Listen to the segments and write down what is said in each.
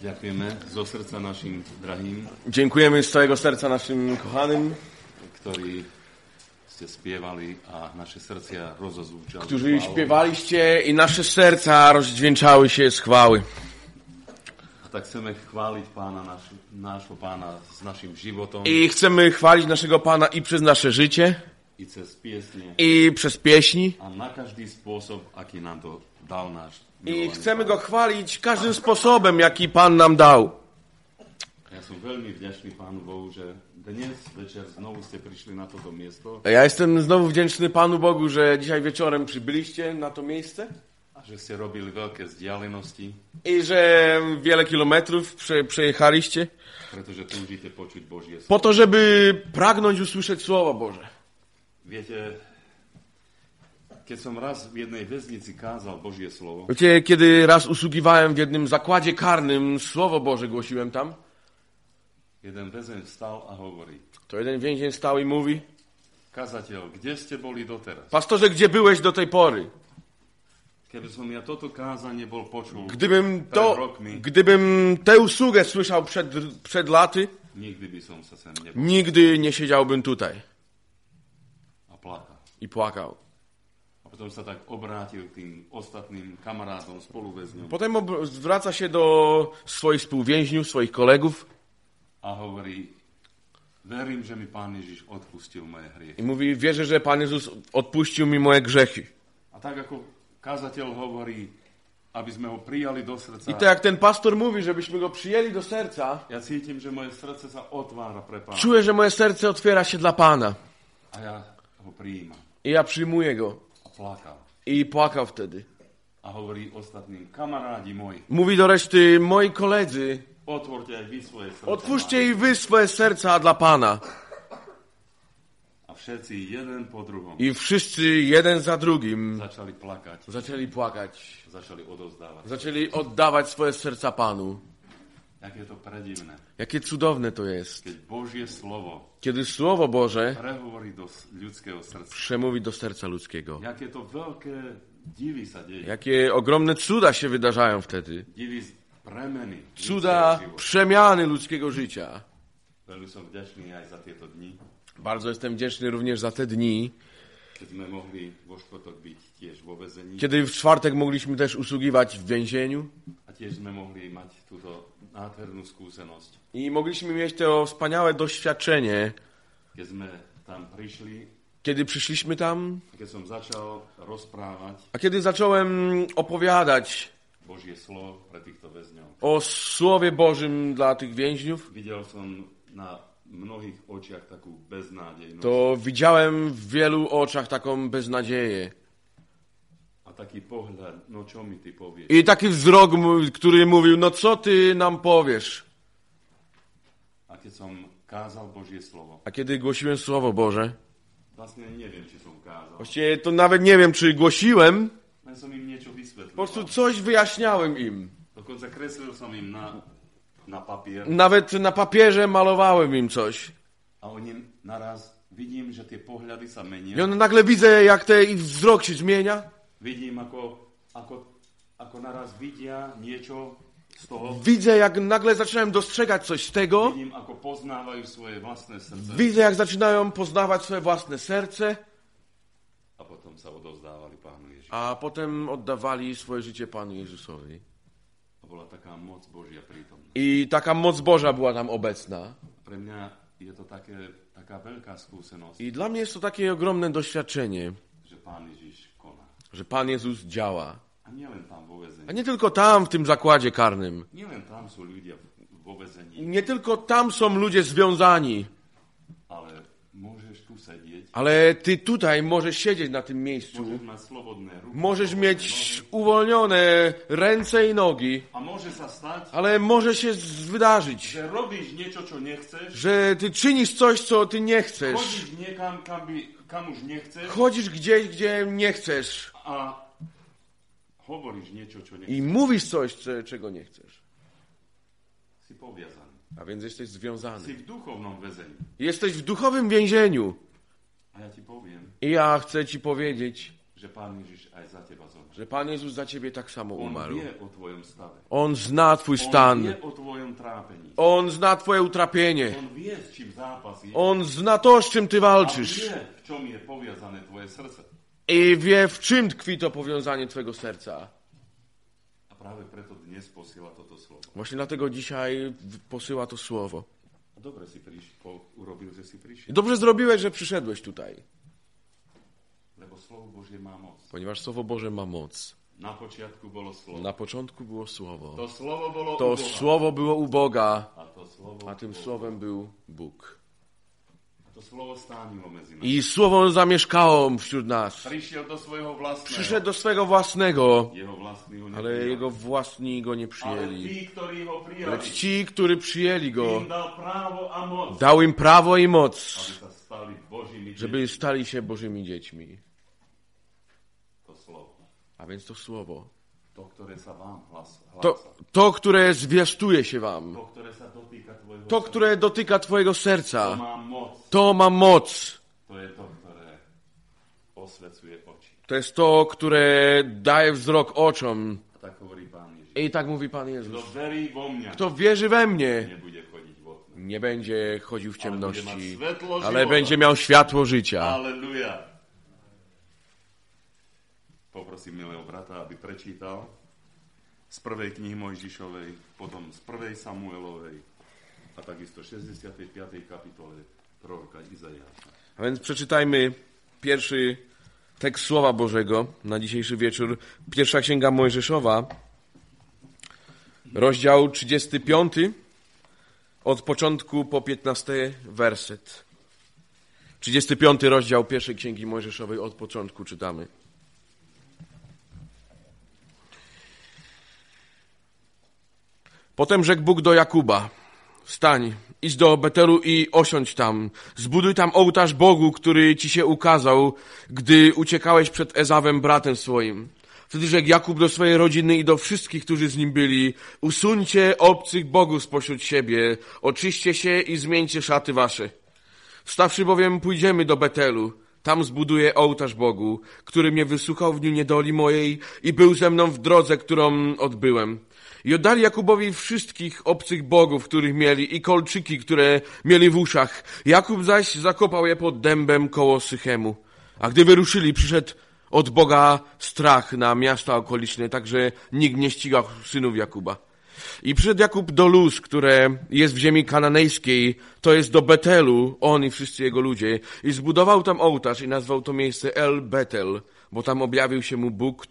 Ďakujeme zo srdca našim drahým, Dziękujemy z całego serca naszym kochanym, ktorí ste spievali a naše srdcia rozozvučali. którzy śpiewaliście i nasze serca rozdźwięczały się z chwały. A tak chceme chváliť Pána, nášho Pána s našim životom I chcemy chwalić naszego Pana i przez nasze życie, i cez piesne i przez pieśni. a na každý spôsob, aký nám to dal náš I milovaný chcemy Pán. Go chwalić każdym sposobem, jaki Pan nam dał. Ja som veľmi vďačný Pánu Bohu, že dnes večer znovu ste prišli na toto miesto Ja jestem znowu wdzięczny Panu Bogu, że dzisiaj wieczorem przybyliście na to miejsce a že ste robili veľké vzdialenosti, i że wiele kilometrów przejechaliście pretože túžite počuť Božie po slovo. to, żeby pragnąć usłyszeć Słowo Boże. Viete, keď som raz v jednej väznici kázal Božie slovo, Wiecie, kiedy raz usługiwałem w jednym zakładzie karnym, Słowo Boże głosiłem tam, jeden väzeň vstal a hovorí: to jeden więzień stał i mówi: Kazateľ, kde ste boli doteraz? Pastorze, gdzie byłeś do tej pory? Keby som ja toto kázanie bol počul Gdybym pred rokmi, tę usługę słyszał przed laty, nikdy by som sa sem nebol nigdy nie siedziałbym tutaj a plakal. i płakał. A potom sa tak obrátil k tým ostatným kamarátom, spoluväzňom Potem zwraca się do swoich współwięźniów, swoich kolegów a hovorí: Verím, že mi Pán Ježiš odpustil moje hriechy. i mówi: wierzę, że Pan Jezus odpuścił mi moje grzechy. A tak ako kazateľ hovorí, aby sme ho prijali do srdca, I tak jak ten pastor mówi, żebyśmy go przyjęli do serca, ja cítim, že moje srdce sa otvára pre Pána czuję, że moje serce otwiera się dla Pana. a ja ho prijímam. I ja przyjmuję go. A plakal. I płakał wtedy. A hovorí ostatným: Kamarádi moji, Mówi do reszty: moi koledzy, otvorte aj vy svoje srdce. otwórzcie i wy swoje serca dla Pana. A všetci jeden po druhom I wszyscy jeden za drugim začali plakať, zaczęli płakać. začali odovzdávať. Zaczęli oddawać swoje serca Panu. Jak je to predivné, Jakie cudowne to jest, keď Božie slovo kiedy Słowo Boże prehovorí do ľudského srdca. przemówi do serca ludzkiego. Jaké to veľké divy sa deje. Jakie ogromne cuda się wydarzają wtedy. Divy premeny. Cuda ľudského života. przemiany ludzkiego życia. Veľmi som vďačný aj za tieto dni, Bardzo jestem wdzięczny również za te dni, keď sme mohli vo štvrtok byť tiež vo väzení kiedy w czwartek mogliśmy też usługiwać w więzieniu a tiež sme mohli mať túto nádhernú skúsenosť. i mogliśmy mieć to wspaniałe doświadczenie, Keď sme tam prišli, kiedy przyszliśmy tam, keď som začal rozprávať a kiedy zacząłem opowiadać Božie slovo pre týchto väzňov, o Słowie Bożym dla tych więźniów, videl som na mnohých očiach takú beznádejnosť to widziałem w wielu oczach taką beznadzieję. a taký pohľad: no čo mi ty povieš? I taki wzrok, który mówił: no co ty nam powiesz? A keď som kázal Božie slovo, A kiedy głosiłem Słowo Boże, vlastne neviem, či som kázal, właściwie to nawet nie wiem, czy głosiłem, len som im niečo po vysvetlil. prostu coś wyjaśniałem im. Dokonca kreslil som im na papier Nawet na papierze malowałem im coś. a oni naraz vidím, že tie pohľady sa I menia. on nagle widzę, jak ten ich wzrok się zmienia. Vidím, ako naraz vidia niečo z toho. Widzę, jak nagle zaczynałem dostrzegać coś z tego. Vidím, ako poznávajú svoje vlastné srdce Widzę, jak zaczynają poznawać swoje własne serce, a potom sa odovzdávali Pánu Ježišu. a potem oddawali swoje życie Panu Jezusowi. A bola taká moc Božia prítomná. I taka moc Boża była tam obecna. Pre mňa je to taká veľká skúsenosť, I dla mnie jest to takie ogromne doświadczenie, že Pán Ježiš koná. że Pan Jezus działa. A nielen tam vo A väzení. nie tylko tam, w tym zakładzie karnym. Nielen tam sú ľudia vo väzení, Nie tylko tam są ludzie związani. ale môžeš tu sedieť, Ale ty tutaj możesz siedzieć na tym miejscu. môžeš mať slobodné ruky, Możesz slobodné mieć nohy uwolnione ręce i nogi. a môže sa stať, Ale może się wydarzyć, že robíš niečo, čo nechceš, że ty czynisz coś, co ty nie chcesz. chodíš niekam, kam už nechceš Chodzisz gdzieś, gdzie nie chcesz. a hovoríš niečo, čo nechceš. I mówisz coś, czego nie chcesz. Si poviazaný. A więc jesteś Si związany. v duchovnom väzení. Jesteś w duchowym więzieniu. A ja ti poviem, I ja chcę ci powiedzieć, že Pán Ježiš aj za teba zomrel. że Pan Jezus za ciebie tak samo On umarł. vie o tvojom stave. On zna twój On stan. vie o tvojom trápení. On zna twoje utrapienie. On vie, s čím zápasíš. On zna to, z czym ty A walczysz. vie, v čom je poviazané tvoje srdce. I wie, w czym tkwi to powiązanie twojego serca. A práve preto dnes posiela toto slovo. Właśnie dlatego dzisiaj posyła to słowo. A dobre si urobil, že si prišiel. Dobrze zrobiłeś, że przyszedłeś tutaj. Lebo slovo Božie má moc. Ponieważ Słowo Boże ma moc. Na počiatku bolo slovo. Na początku było Słowo. To slovo bolo To u Boha. Słowo było u Boga, A to slovo a tym bolo- Słowem był Bóg. To slovo stánilo medzi nami. I Słowo zamieszkało wśród nas. Prišiel do svojho vlastného. Przyszedł do swego własnego, Jeho vlastní ho ale neprijali. jego własni go nie Ale przyjęli. tí, ktorí ho prijali, Lecz ci, którzy przyjęli go, im dal právo a moc, dał im prawo i moc, aby sa stali Božími deťmi. żeby stali się Bożymi dziećmi. To slovo. A więc to Słowo. To, ktoré sa vám hlása. To, które zwiastuje się wam. To, ktoré sa dotýka tvojho To, które dotyka twojego To serca. má moc. To ma moc. To je to, ktoré osvecuje oči. To jest to, które daje wzrok oczom. A tak hovorí Pán Ježiš. I tak mówi Pan Kto Jezus. verí vo mňa, Kto wierzy we mnie, nebude chodiť v otme. nie będzie chodził w Ale ciemności, bude mať svetlo ale života. będzie miał światło życia. Aleluja. Poprosím milého brata, aby prečítal z prvej knihy Mojžišovej, potom z prvej Samuelovej a takisto 65. kapitole proroka Izaiáša. A więc przeczytajmy pierwszy tekst Słowa Bożego na dzisiejszy wieczór. Pierwsza Księga Mojżeszowa, rozdział 35, od początku po 15 werset. 35 rozdział pierwszej Księgi Mojżeszowej, od początku czytamy. Potem rzekł Bóg do Jakuba: wstań, idź do Betelu i osiądź tam. Zbuduj tam ołtarz Bogu, który ci się ukazał, gdy uciekałeś przed Ezawem, bratem swoim. Wtedy rzekł Jakub do swojej rodziny i do wszystkich, którzy z nim byli: usuńcie obcych bogów spośród siebie, oczyście się i zmieńcie szaty wasze. Wstawszy bowiem pójdziemy do Betelu. Tam zbuduję ołtarz Bogu, który mnie wysłuchał w dniu niedoli mojej i był ze mną w drodze, którą odbyłem. I oddali Jakubowi wszystkich obcych bogów, których mieli, i kolczyki, które mieli w uszach. Jakub zaś zakopał je pod dębem koło Sychemu. A gdy wyruszyli, przyszedł od Boga strach na miasta okoliczne, tak że nikt nie ścigał synów Jakuba. I przyszedł Jakub do Luz, które jest w ziemi kananejskiej, to jest do Betelu, on i wszyscy jego ludzie, i zbudował tam ołtarz i nazwał to miejsce El Betel, bo tam objawił się mu Bóg,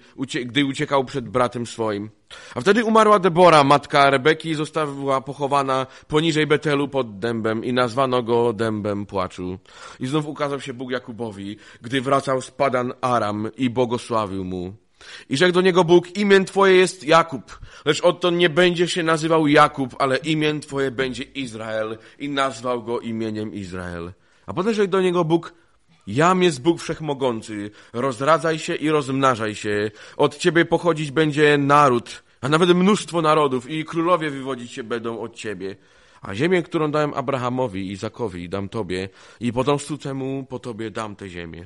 gdy uciekał przed bratem swoim. A wtedy umarła Debora, matka Rebeki, i została pochowana poniżej Betelu pod dębem i nazwano go dębem płaczu. I znów ukazał się Bóg Jakubowi, gdy wracał z Padan Aram i błogosławił mu. I rzekł do niego Bóg: imię twoje jest Jakub, lecz odtąd nie będzie się nazywał Jakub, ale imię twoje będzie Izrael. I nazwał go imieniem Izrael. A potem rzekł do niego Bóg: jam jest Bóg Wszechmogący, rozradzaj się i rozmnażaj się. Od ciebie pochodzić będzie naród, a nawet mnóstwo narodów, i królowie wywodzić się będą od ciebie. A ziemię, którą dałem Abrahamowi i Izakowi, dam tobie, i potomstwu temu po tobie dam tę ziemię.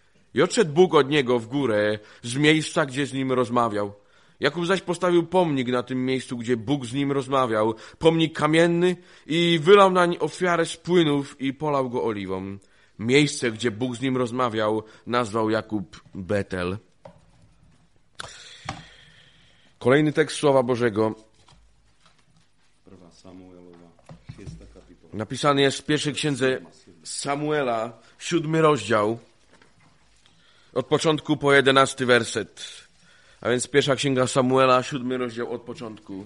I odszedł Bóg od niego w górę, z miejsca, gdzie z nim rozmawiał. Jakub zaś postawił pomnik na tym miejscu, gdzie Bóg z nim rozmawiał, pomnik kamienny, i wylał nań ofiarę z płynów i polał go oliwą. Miejsce, gdzie Bóg z nim rozmawiał, nazwał Jakub Betel. Kolejny tekst Słowa Bożego Prvá Samuelova, 6. kapitola. napisany jest w pierwszej księdze Samuela, 7 rozdział, od początku po 11 werset. A więc pierwsza księga Samuela, 7 rozdział od początku.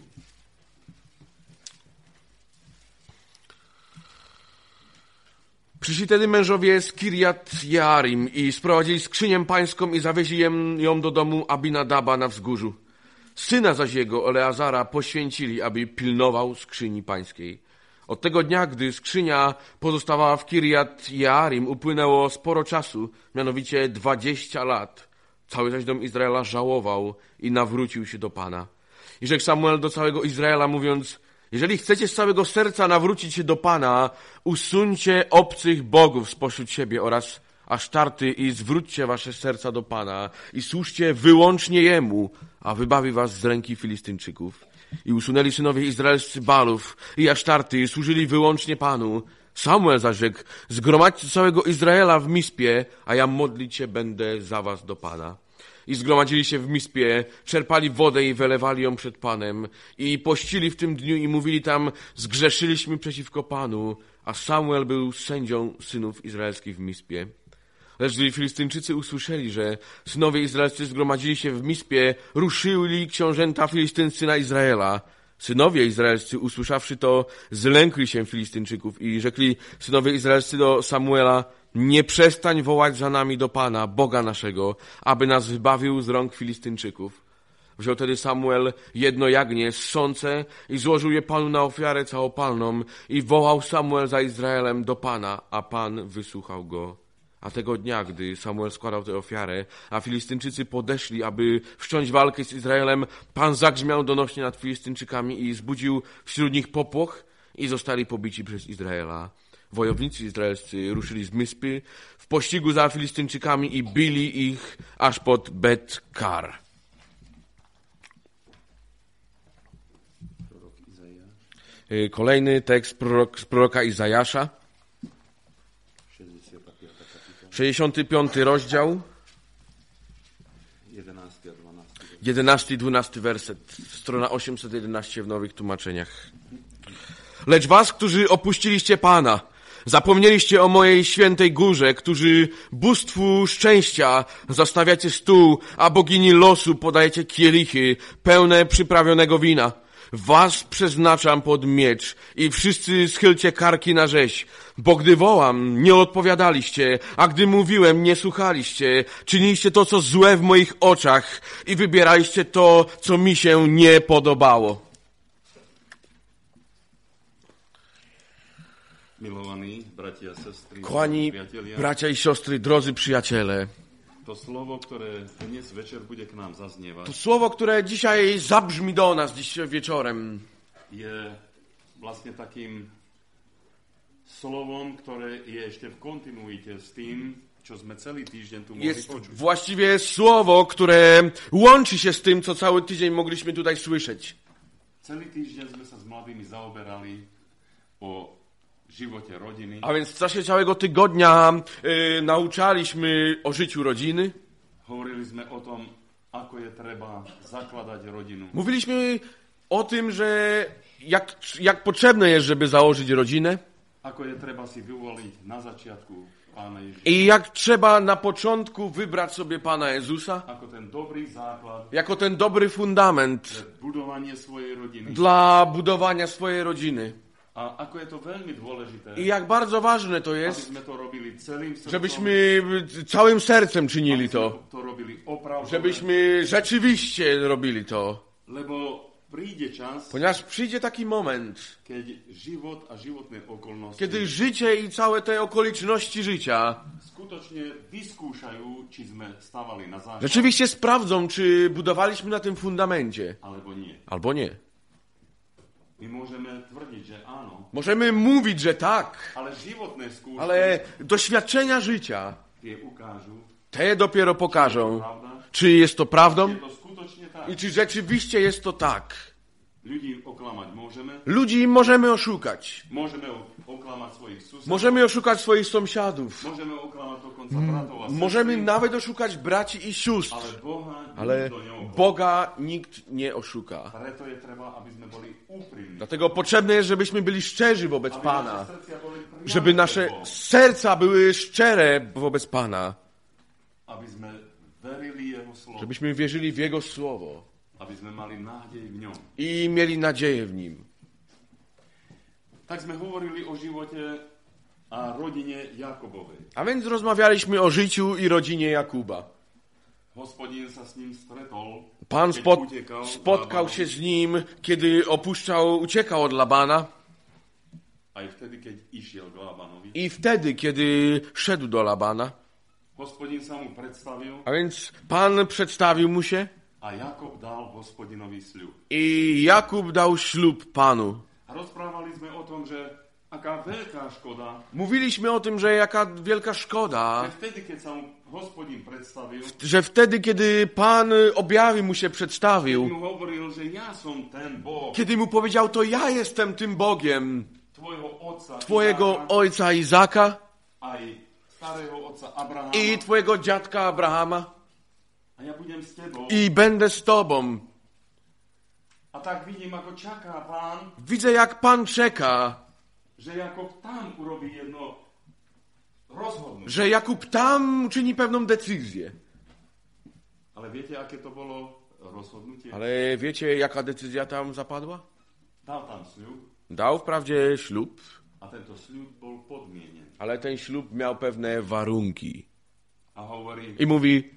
Przyszli tedy mężowie z Kirjat Jearim i sprowadzili skrzynię pańską i zawieźli ją do domu Abinadaba na wzgórzu. Syna zaś jego, Eleazara, poświęcili, aby pilnował skrzyni pańskiej. Od tego dnia, gdy skrzynia pozostawała w Kirjat Jearim, upłynęło sporo czasu, mianowicie 20 lat. Cały zaś dom Izraela żałował i nawrócił się do Pana. I rzekł Samuel do całego Izraela, mówiąc: jeżeli chcecie z całego serca nawrócić się do Pana, usuńcie obcych bogów spośród siebie oraz aż tarty i zwróćcie wasze serca do Pana i służcie wyłącznie Jemu, a wybawi was z ręki Filistynczyków. I usunęli synowie izraelscy Balów i Asztarty i służyli wyłącznie Panu. Samuel zaś rzekł, zgromadźcie całego Izraela w Mispie, a ja modlić się będę za was do Pana. I zgromadzili się w Mispie, czerpali wodę i wylewali ją przed Panem i pościli w tym dniu i mówili tam, zgrzeszyliśmy przeciwko Panu, a Samuel był sędzią synów izraelskich w Mispie. Lecz gdy Filistyńczycy usłyszeli, że synowie izraelscy zgromadzili się w Mispie, ruszyli książęta filistyńscy na Izraela. Synowie izraelscy, usłyszawszy to, zlękli się Filistyńczyków i rzekli synowie izraelscy do Samuela, nie przestań wołać za nami do Pana, Boga naszego, aby nas wybawił z rąk Filistyńczyków. Wziął tedy Samuel jedno jagnię szące i złożył je Panu na ofiarę całopalną i wołał Samuel za Izraelem do Pana, a Pan wysłuchał go. A tego dnia, gdy Samuel składał tę ofiarę, a Filistyńczycy podeszli, aby wszcząć walkę z Izraelem, Pan zagrzmiał donośnie nad Filistyńczykami i zbudził wśród nich popłoch i zostali pobici przez Izraela. Wojownicy izraelscy ruszyli z Mispy w pościgu za Filistyńczykami i bili ich aż pod Bet-Kar. Kolejny tekst z proroka Izajasza. 65 rozdział. 11 i 12 werset. Strona 811 w nowych tłumaczeniach. Lecz was, którzy opuściliście Pana, zapomnieliście o mojej świętej górze, którzy bóstwu szczęścia zastawiacie stół, a bogini losu podajecie kielichy pełne przyprawionego wina. Was przeznaczam pod miecz i wszyscy schylcie karki na rzeź, bo gdy wołam, nie odpowiadaliście, a gdy mówiłem, nie słuchaliście, czyniliście to, co złe w moich oczach i wybieraliście to, co mi się nie podobało. Milowani bratia, sestry, Kochani bracia i siostry, drodzy przyjaciele, to słowo, które dnes večer bude k nám zaznievať, to słowo, które dzisiaj zabrzmi do nas dziś wieczorem, je vlastne takým slovom, ktoré je ešte v kontinuite s tým, čo sme celý týždeň tu mohli jest počuť. właściwie słowo, które łączy się z tym, co cały tydzień mogliśmy tutaj słyszeć. Celý týždeň sme sa s mladými zaoberali o živote rodiny. A więc w czasie całego tygodnia nauczaliśmy o życiu rodziny. Hovorili sme o tom, ako je treba zakladať rodinu. Mówiliśmy o tym, że jak potrzebne jest, żeby założyć rodzinę. Ako je treba si vyvoliť na začiatku Pána Ježiša. I jak trzeba na początku wybrać sobie Pana Jezusa. Ako ten dobrý základ. Jako ten dobry fundament. Budovanie svojej rodiny. Dla budowania swojej rodziny. A ako je to veľmi dôležité, I jak bardzo ważne to aby jest, sme to robili celým srdcom, żebyśmy całym sercem czynili aby sme to. to robili opravdu, Żebyśmy rzeczywiście robili to. lebo príde čas, Ponieważ przyjdzie taki moment, keď život a životné okolnosti kiedy życie i całe te okoliczności życia skutočne vyskúšajú, či sme stávali na základ, rzeczywiście sprawdzą, czy budowaliśmy na tym fundamencie, alebo nie. albo nie. My môžeme tvrdiť, že áno, Możemy mówić, że tak, ale životné skúšky ale doświadczenia życia, tie ukážu, te dopiero pokażą, pravda, czy jest to prawdą je to skutočne tak. i czy rzeczywiście jest to tak. Ľudí oklamať môžeme, Ludzi możemy oszukać. môžeme oklamať svojich susedov, Możemy oszukać swoich sąsiadów. môžeme oklamať dokonca bratov a Możemy sestry, nawet oszukać braci i sióstr. ale Boha Ale nikto neoklame. Boga nikt nie oszuka. Preto je treba, aby sme boli úprimní. Dlatego potrzebne jest, żebyśmy byli szczerzy wobec Aby Pana. naše srdcia boli priame Żeby nasze pred Bohom. serca były szczere wobec Pana. Aby sme verili Jeho slovo. Żebyśmy wierzyli w Jego Słowo. Aby sme mali nádej v ňom. I mieli nadzieję w Nim. Tak sme hovorili o živote a rodine Jakobovej. A więc rozmawialiśmy o życiu i rodzinie Jakuba. Hospodin sa s ním stretol, Pan keď utekal spotkał Labanovi, się z nim, kiedy uciekał od Labana aj vtedy, keď išiel k Labanovi. i wtedy, kiedy szedł do Labana. Hospodin sa mu predstavil A więc Pan przedstawił mu się a Jakob dal Hospodinovi sľub. i Jakub dał ślub Panu. A rozprávali sme o tom, že aká veľká škoda, Mówiliśmy o tym, że jaka wielka szkoda, že vtedy, keď sa mu Hospodin predstavil, że wtedy, kiedy Pan objawił mu się, mu przedstawił, hovoril, že ja som ten Boh kiedy mu powiedział, to ja jestem tym Bogiem tvojho otca twojego Izáka, ojca Izaka aj starého otca Abrahama, i twojego dziadka Abrahama a ja budem s tebou. i będę z tobą. A tak vidím, ako čaká Pán, Widzę, jak Pan czeka, že Jakob tam urobí jedno rozhodnutie. że Jakub tam uczyni pewną decyzję. Ale viete, aké to bolo rozhodnutie? Ale wiecie, jaka decyzja tam zapadła? Dal tam sľub Dał wprawdzie ślub, a tento sľub bol podmienený. ale ten ślub miał pewne warunki. A hovorí, I mówi,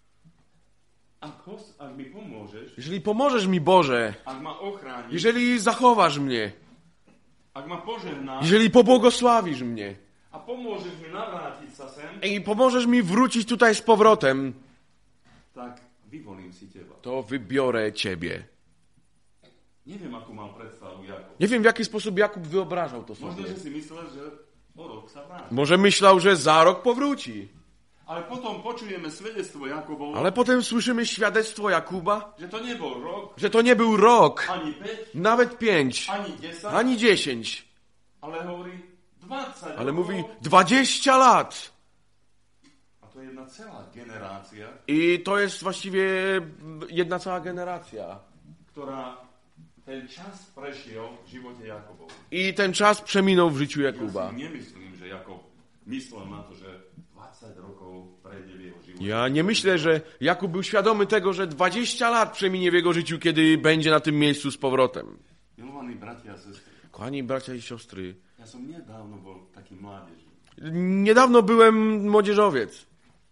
ak mi pomôžeš, jeżeli pomożesz mi, Boże, ak ma ochrániš, jeżeli zachowasz mnie, ak ma požehnáš jeżeli pobłogosławisz mnie a pomôžeš mi navrátiť sa sem, i pomożesz mi wrócić tutaj z powrotem, tak vyvolím si teba. to wybiorę Ciebie. Neviem, akú mal predstavu Jakob. Nie wiem, w jaki sposób Jakub wyobrażał to Možno, sobie. že si myslel, že o rok sa vráti. Może myślał, że za rok powróci. Ale potom počujeme svedectvo Jakobovo, Ale potem słyszymy świadectwo Jakuba, že to nebol rok, że to nie był rok, ani 5, nawet 5, ani 10, ani 10, ale hovorí 20 ale rokov. mówi 20 lat. A to je jedna celá generácia, I to jest właściwie jedna cała generacja. ktorá ten čas prešiel v živote Jakobovu. I ten czas przeminął w życiu Ja Jakuba. si nemyslím, že Jakob myslel na to, že 20 rokov prejde v jeho živote. Ja nie myślę, że Jakub był świadomy tego, że 20 lat przeminie w jego życiu, kiedy będzie na tym miejscu z powrotem. Milovaní bratia a sestry, Kochani bracia i siostry, ja som nedávno bol taký mládež. niedawno byłem młodzieżowiec.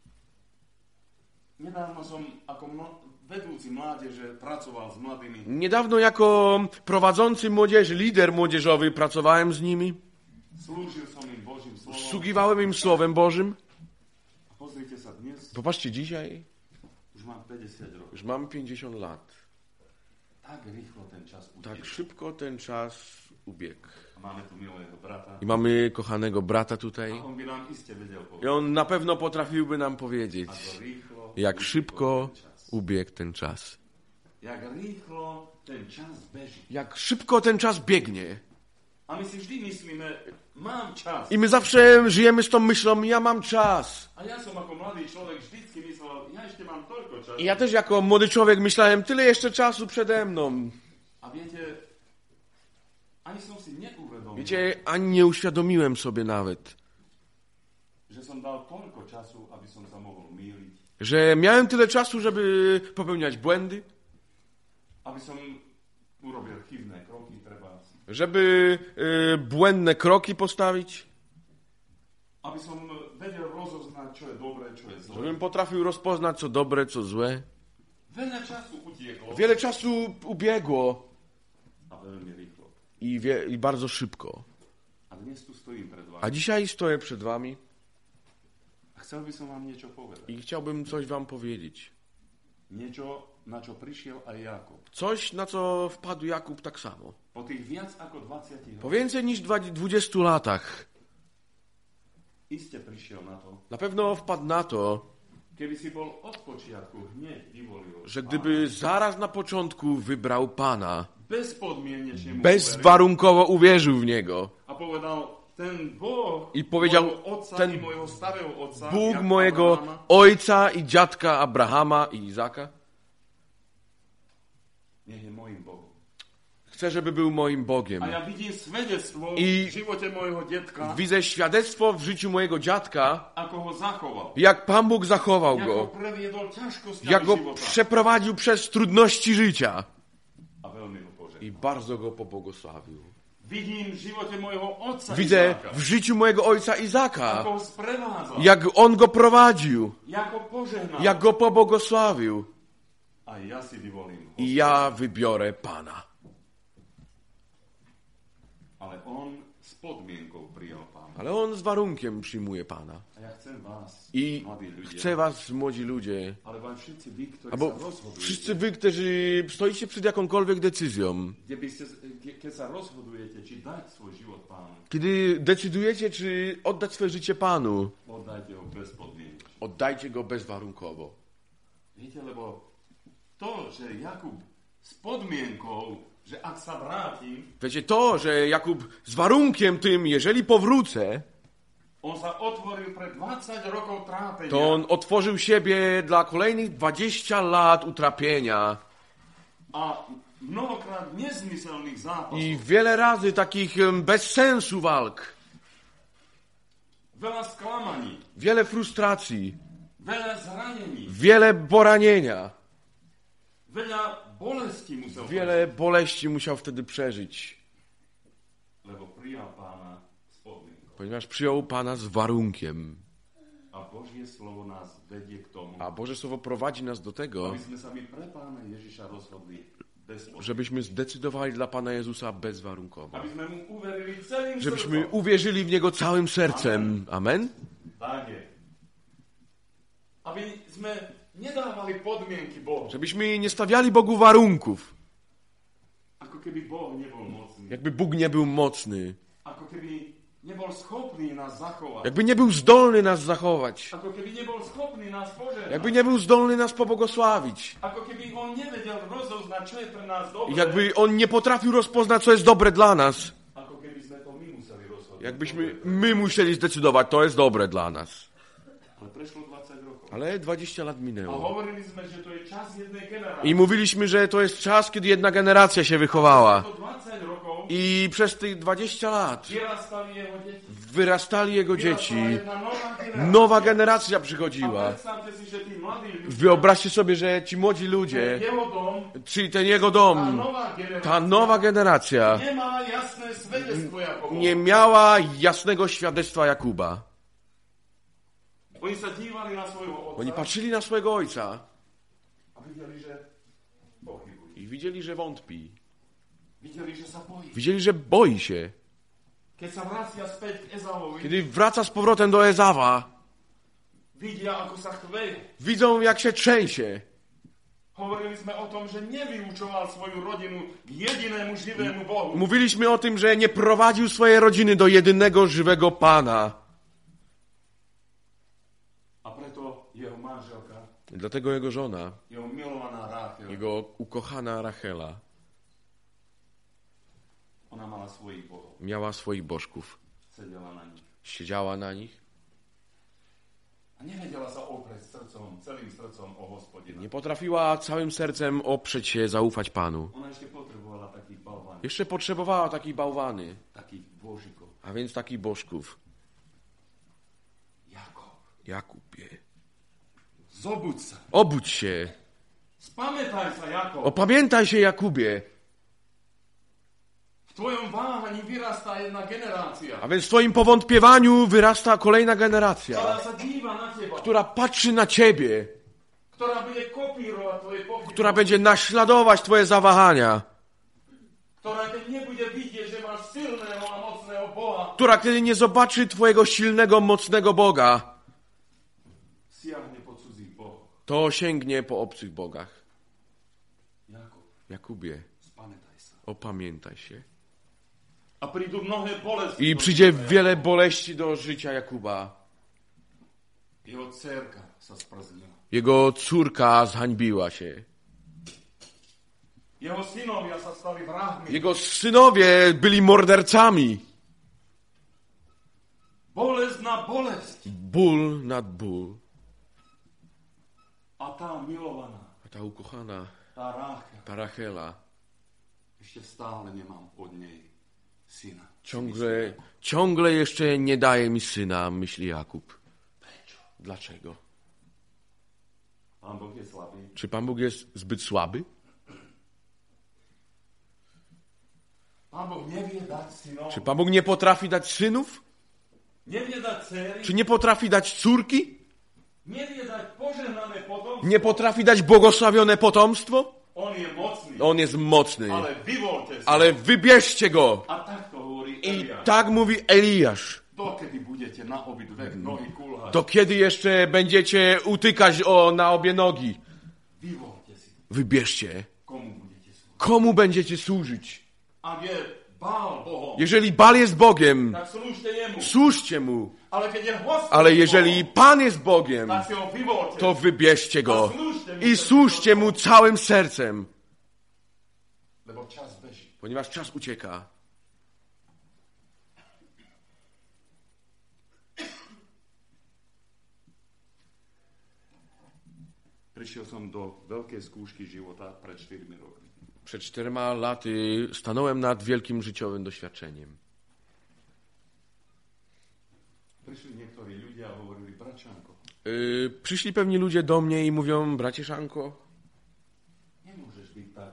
Nedávno som ako vedúci mládeže pracoval s mladými. Niedawno jako prowadzący młodzieży, lider młodzieżowy pracowałem z nimi. Slúžil som im Božím slovom. Sługiwałem im Słowem Bożym. Pozrite sa, dnes Popatrzcie, dzisiaj už mám 50 rokov. już mam 50 lat. Tak rýchlo ten čas Tak uteče. szybko ten czas ubiegł. A máme tu milého brata. I mamy kochanego brata A tutaj. on by nám iste vedel I povedať, on na pewno potrafiłby nam powiedzieć, ako rýchlo jak uteče szybko ten čas. ubiegł ten czas. Jak rýchlo ten čas beží. Jak szybko ten czas biegnie. A my si vždy myslíme, mám čas. I my zawsze żyjemy z tą myślą, ja mam czas. A ja som ako mladý človek vždycky myslel, ja ešte mám toľko času. I ja też jako młody człowiek myślałem, tyle jeszcze czasu przede mną. A viete, ani som si neuvedomil, Wiecie, ani nie uświadomiłem sobie nawet, že som dal toľko času, aby som sa mohol mýliť, że miałem tyle czasu, żeby popełniać błędy, aby som urobil chybné kroky, treba, żeby błędne kroki postawić, aby som vedel rozoznať, čo je dobré, čo je zlé. żebym potrafił rozpoznać, co dobre, co złe. Veľa času utieklo Wiele czasu ubiegło a veľmi rýchlo. i bardzo szybko. A dnes tu stojím pred A vami dzisiaj stoję przed wami a chcel by som vám niečo povedať. i chciałbym coś wam powiedzieć. Niečo, na čo prišiel aj Jakob. Coś, na co wpadł Jakub tak samo. Po tých viac ako 20 Po rokoch więcej niż 20 latach iste prišiel na to, na pewno wpadł na to, keby si bol od počiatku hneď vyvolil że gdyby zaraz na początku wybrał Pana, bezpodmienečne mu uveril bezwarunkowo uwierzył w Niego a povedal, ten Boh i powiedział, mojho otca ten i mojho starého otca, Bóg jak mojego Abrahama, ojca i dziadka Abrahama i Izaka, nech je mojim Bohom. chcę, żeby był moim Bogiem. A ja vidím svedectvo I v živote mojho detka, Widzę świadectwo w życiu mojego dziadka, ako ho zachoval. jak Pan Bóg zachował Jak ho go, previedol ťažkosťami jak go života. przeprowadził przez trudności życia A veľmi ho požehnal. i bardzo go pobłogosławił. Vidím v živote mojho otca Widzę Izáka, w życiu mojego ojca Izaka, ako ho sprevádzal, jak on go prowadził, jak ho požehnal. jak go pobłogosławił. A ja si vyvolím ho. I ja wybiorę Pana. Ale on s podmienkou prijal Pána. Ale on z warunkiem przyjmuje Pana. A ja chcę was, I młodzi ludzie, chcę was, młodzi ludzie, alebo aj všetci vy, ktorí albo sa rozhodujete, wszyscy wy, którzy stoicie przed jakąkolwiek decyzją, keď sa rozhodujete, či dať svoj život Pánu, kiedy decydujecie, czy oddać swoje życie Panu, oddajte ho bez podmienky. oddajcie go bezwarunkowo. Viete, lebo to, že Jakub s podmienkou, že ak sa vrátim, Wiecie, to, że Jakub z warunkiem tym, jeżeli powrócę, on sa otvoril pre 20 rokov trápenia. to on otworzył siebie dla kolejnych 20 lat utrapienia A mnohokrát nezmyselných zápasov. i wiele razy takich bez sensu walk, Veľa sklamaní, wiele frustracji, veľa zranení, wiele poranienia, veľa bolesti musel wiele boleści musiał wtedy przeżyć, lebo prijal Pána s podmienkou. ponieważ przyjął Pana z warunkiem. A Božie slovo nás vedie k tomu, A Boże Słowo prowadzi nas do tego, aby sme sa my pre Pána Ježiša rozhodli bez podmienky. żebyśmy zdecydowali dla Pana Jezusa bezwarunkowo. Aby sme mu uverili celým Żebyśmy srdcom. uwierzyli w Niego całym sercem. Amen? Tak je. Aby sme nedávali podmienky Bohu. Żebyśmy nie stawiali Bogu warunków. Ako keby Boh nebol mocný. Jakby Bóg nie był mocny. Ako keby nebol schopný nás zachovať. Jakby nie był zdolny nas zachować. Ako keby nebol schopný nás požehnať. Jakby nie był zdolny nas pobłogosławić. Ako keby on nevedel rozoznať, čo je pre nás dobré. Jakby On nie potrafił rozpoznać, co jest dobre dla nas. Ako keby sme to my museli rozhodnúť. Jakbyśmy my musieli zdecydować, to jest dobre dla nas. Ale prešlo 20 rokov. Ale 20 lat A minęło. hovorili sme, že to je čas jednej generácie. I mówiliśmy, że to jest czas, kiedy jedna generacja się wychowała. To 20 rokov I przez tych 20 lat vyrastali jeho deti. wyrastali jego dzieci. Vyrastala jedna nová generácia. Nowa generacja A przychodziła. predstavte si, že tí mladí ľudia, Wyobraźcie sobie, że ci młodzi ludzie, jeho dom, czyli ten jego tá dom, nová generácia ta nowa generacja nemala jasné svedectvo Jakobo. nie miała jasnego świadectwa Jakuba. Oni sa dívali na svojho otca Oni patrzyli na swojego ojca a videli, že pochybuje. i widzieli, że wątpi. Videli, že sa bojí. Widzieli, że boi się. Keď sa vracia späť k Ezavovi, Kiedy wraca z powrotem do Ezawa, vidia, ako sa chveje. widzą, jak się trzęsie. Hovorili sme o tom, že nevyučoval svoju rodinu k jedinému živému Bohu. Mówiliśmy o tym, że nie prowadził swojej rodziny do jedynego żywego Pana. A preto jeho manželka, Dlatego jego żona, jeho milovaná Ráchel, jego ukochana Rachela, ona mala svojich bohov. miała swoich bożków. Sedela na nich. Siedziała na nich. A nevedela sa oprieť srdcom, celým srdcom o Hospodina. Nie potrafiła całym sercem oprzeć się, zaufać Panu. Ona ešte potrebovala takých balvanov, Jeszcze potrzebowała takiej bałwany, takých božikov. a więc takich bożków. Jakob, Jakubie, zobuď sa. obudź się. Spamätaj sa, Jakob. Opamiętaj się, Jakubie. V tvojom váhaní vyrastá jedna generácia, A więc w twoim powątpiewaniu wyrasta kolejna generacja, ktorá sa díva na teba, która patrzy na ciebie, ktorá bude kopírovať tvoje pochyby, która będzie naśladować twoje zawahania, ktorá keď nebude vidieť, že máš silného a mocného Boha, która kiedy nie zobaczy twojego silnego, mocnego Boga, siahne po cudzích bohoch. to sięgnie po obcych bogach. Jakob, Jakubie, spamätaj sa. opamiętaj się. A prídu mnohé bolesti. I przyjdzie wiele boleści do życia Jakuba. Jeho dcerka sa sprzniła. Jego córka zhańbiła się. Jeho synovia sa stali vrahmi. Jego synowie byli mordercami. Bolesť na bolesť. Ból nad ból. A tá milovaná, A ta ukochana, tá Ráchel, ta Rachela, ešte stále nemám od nej syna. ciągle jeszcze nie daje mi syna, myśli Jakub. Prečo? Dlaczego? Pán Boh je slabý. Czy Pan Bóg jest zbyt słaby? Pán Boh nevie dať synov. Czy Pan Bóg nie potrafi dać synów? Nevie dať dcery. Czy nie potrafi dać córki? Nevie dať požehnané potomstvo. Nie potrafi dać błogosławione potomstwo? On je mocný. On jest mocny, Ale vyvolte sa. ale wybierzcie go. A takto hovorí I Eliáš. tak mówi Eliasz. Dokedy budete na obidve nohy kulhať. To kiedy jeszcze będziecie utykać na obie nogi? Vyvolte si, Wybierzcie. komu budete slúžiť. Komu będziecie służyć? Ak je Bál Bohom, Jeżeli Bal jest Bogiem, tak slúžte jemu. służcie Mu. Ale keď je Hospodin Ale jeżeli Bohom, Pan jest Bogiem, tak si ho vyvolte. to wybierzcie Go i służcie Mu całym sercem. Lebo čas beží. Ponieważ czas ucieka. Prišiel som do veľkej skúšky života pred 4 rokmi. Przed 4 laty stanąłem nad wielkim życiowym doświadczeniem. Prišli niektorí ľudia a hovorili, bračanko, Przyszli pewni ludzie do mnie i mówią, bracie Szanko, nemôžeš byť tak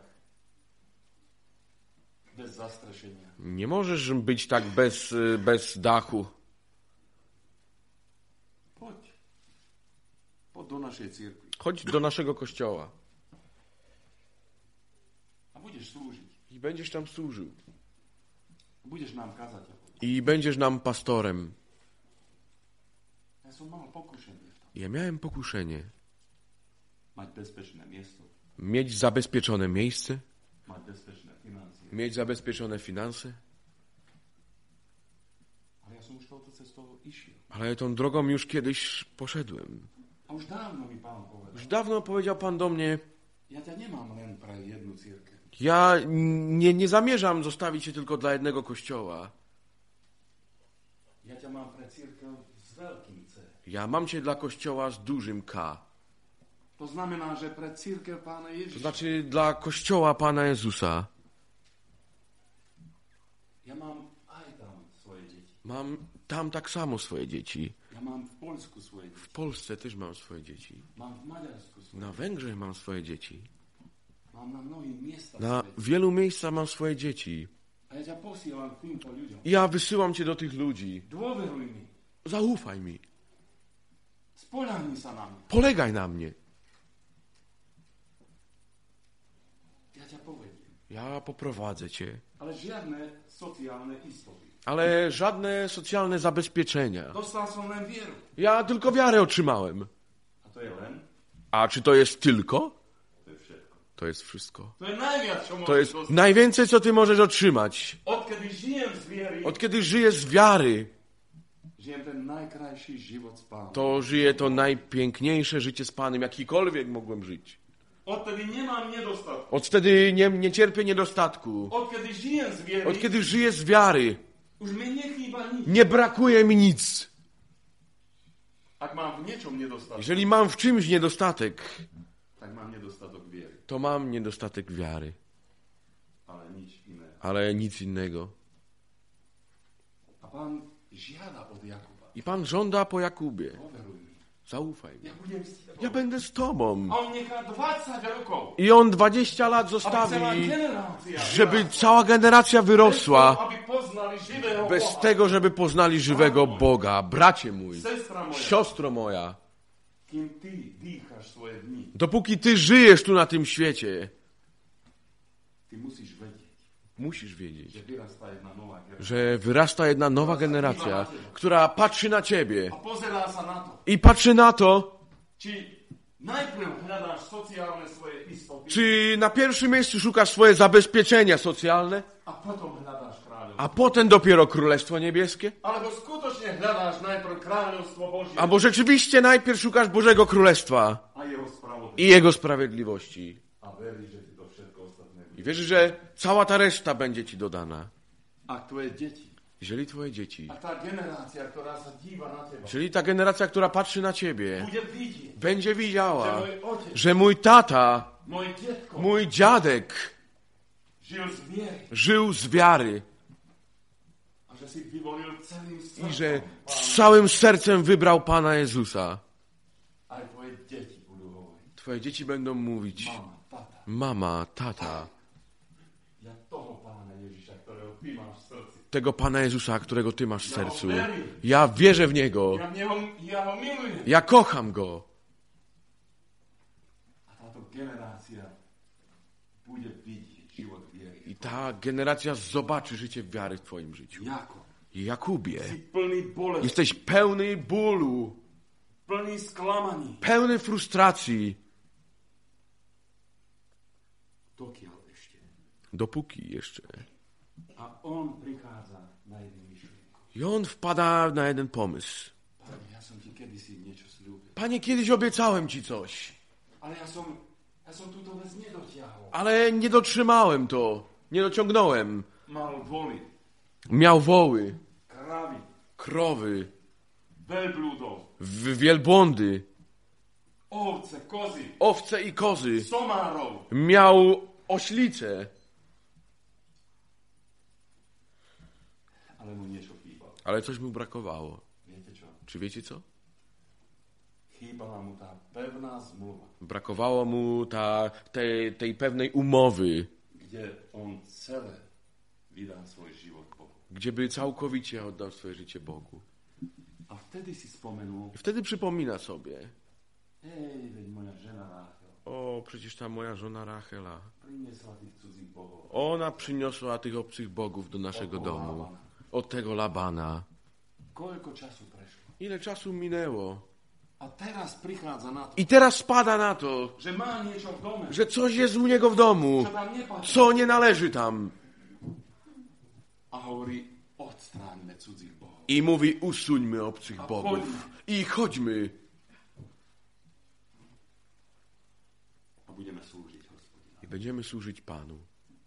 bez zastrešenia. nie możesz być tak bez dachu. Poď do našej cirkvi Chodź do naszego kościoła a budeš slúžiť. i będziesz tam służył. Budeš nám kazať. I będziesz nam pastorem. Ja som mal pokušenie v tom. Ja miałem pokuszenie Mať bezpečné miesto, mieć zabezpieczone miejsce, mať bezpečné financie. mieć zabezpieczone finanse, Ale ja som už touto cestou išiel. ale tą drogą już kiedyś poszedłem. A už dávno mi Pán povedal, Już dawno powiedział Pan do mnie, ja ťa nemám len pre jednu cirkev. ja nie zamierzam zostawić się tylko dla jednego kościoła. Ja ťa mám pre cirkev s veľkým C. Ja mam cię dla kościoła z dużym K. To znamená, že pre cirkev Pána To Ježiša. znaczy dla kościoła Pana Jezusa. Ja mám aj tam svoje deti. Mam tam tak samo swoje dzieci. Ja mám v Poľsku svoje deti. W Polsce też mam swoje dzieci. Mám v Maďarsku svoje Na Węgrzech mam swoje dzieci. Mám na mnohých miestach Na svoje deti. wielu miejscach mam swoje dzieci. A ja ťa posielam k týmto ľuďom. I ja wysyłam cię do tych ludzi. Dôveruj mi. Zaufaj mi. Spoľahni sa na mňa. Polegaj na mnie. Ja ťa povediem. Ja poprowadzę cię. Ale žiadne sociálne istoty. Ale żadne socjalne zabezpieczenia. Dostal som len vieru. Ja tylko wiarę otrzymałem. A to je len? A czy to jest tylko? To je všetko. To jest wszystko. To je najviac, čo To môžeš jest dostať. najwięcej, co ty możesz otrzymać. Odkedy žijem z viery, Od kiedy żyjesz z wiary, žijem ten najkrajší život s Pánom. to żyję to najpiękniejsze życie z Panem, jakikolwiek mogłem żyć. Odtedy nemám nedostatku. Od wtedy nie cierpię niedostatku. Odkedy žijem z viery, Od kiedy żyję z wiary, už mi nechýba nič. nie brakuje mi nic. Ak mám v niečom nedostatok, Jeżeli mam w czymś niedostatek, tak mám nedostatok viery. to mam niedostatek wiary, Ale nič iné. ale nic innego. A Pán žiada od Jakuba. I Pan żąda po Jakubie. Dôveruj mi. Zaufaj mi. Ja budem s tebou. Ja będę z Tobą. A on nechá 20 rokov, I on 20 lat aby celá zostawi, generácia żeby cała generacja wyrosła aby poznali živého bez Boha. tego, żeby poznali żywego Boga. Bracie mój, Sestra moja, siostro moja, kým ty dýchaš svoje dni, dopóki ty żyjesz tu na tym świecie, ty musíš vedieť, musisz wiedzieć, že vyrastá jedna nová generácia. że wyrasta jedna nowa generacja, która patrzy na ciebie A pozerá sa na to, i patrzy na to, či najprv hľadáš sociálne svoje istoty czy na pierwszym miejscu szukasz swoje zabezpieczenia socjalne, a potom hľadáš kráľovstvo. a potem dopiero Królestwo Niebieskie? Alebo skutočne hľadáš najprv kráľovstvo Božie Albo rzeczywiście najpierw szukasz Bożego Królestwa a jeho spravodlivosť. i Jego sprawiedliwości A veríš, že ti to všetko ostatné i bude. wierzysz, że cała ta reszta będzie ci dodana. Ak tvoje deti Jeżeli twoje dzieci, a tá generácia, ktorá sa díva na teba, czyli ta generacja, która patrzy na ciebie, bude vidieť, będzie že widziała, môj otec, że mój tata, môj detko mój dziadek žil z viery żył z wiary a že si vyvolil celým i że srdcom z całym sercem wybrał Pana Jezusa. aj tvoje deti budú hovoriť. Twoje dzieci będą mówić, Mama, tata, mama, tata, ja toho Pána Ježiša, ktorého ty máš v srdci. tego Pana Jezusa, którego Ty masz w sercu. Ja wierzę w Niego. Ja ho milujem. Ja kocham Go. A táto generácia bude vidieť život viery. I ta generacja zobaczy życie wiary w Twoim życiu. Jako? Jakubie, Si plný bolesti. jesteś pełny bólu. plný sklamaní. pełny frustracji. Dokiaľ ešte. Dopóki jeszcze. A on prichádza na jednu myšlienku. I on wpada na jeden pomysł. Pane, ja som ti kedysi niečo sľúbil. Panie, kiedyś obiecałem ci coś, Ale ja som túto vec nedotiahol. ale nie dotrzymałem to. Nie dociągnąłem. Mal voly, Miał woły, kravy, krowy, veľblúdov, wielbłądy, ovce, kozy, owce i kozy. somárov. Miał oślice, Ale mu niečo chýbalo. ale coś mu brakowało. Viete čo? Czy wiecie co? Chýbala mu tá pevná zmluva, Brakowało mu tej pewnej umowy, kde on celé vydá svoj život Bohu. gdzie by całkowicie oddał swoje życie Bogu. A vtedy si spomenul, I wtedy przypomina sobie, veď moja žena Ráchel o, przecież ta moja żona Rachela, priniesla tých cudzích bohov. ona przyniosła tych obcych bogów do naszego domu. Od tego Labana. Koľko času prešlo? Ile czasu minęło? A teraz prichádza na to, I teraz spada na to, že má niečo v dome, że coś jest u niego w domu, čo tam nepatrí. co nie należy tam. A hovorí, odstráňme cudzích bohov. I mówi, usuńmy obcych bogów. I chodźmy. A budeme slúžiť Hospodina. I będziemy służyć Panu.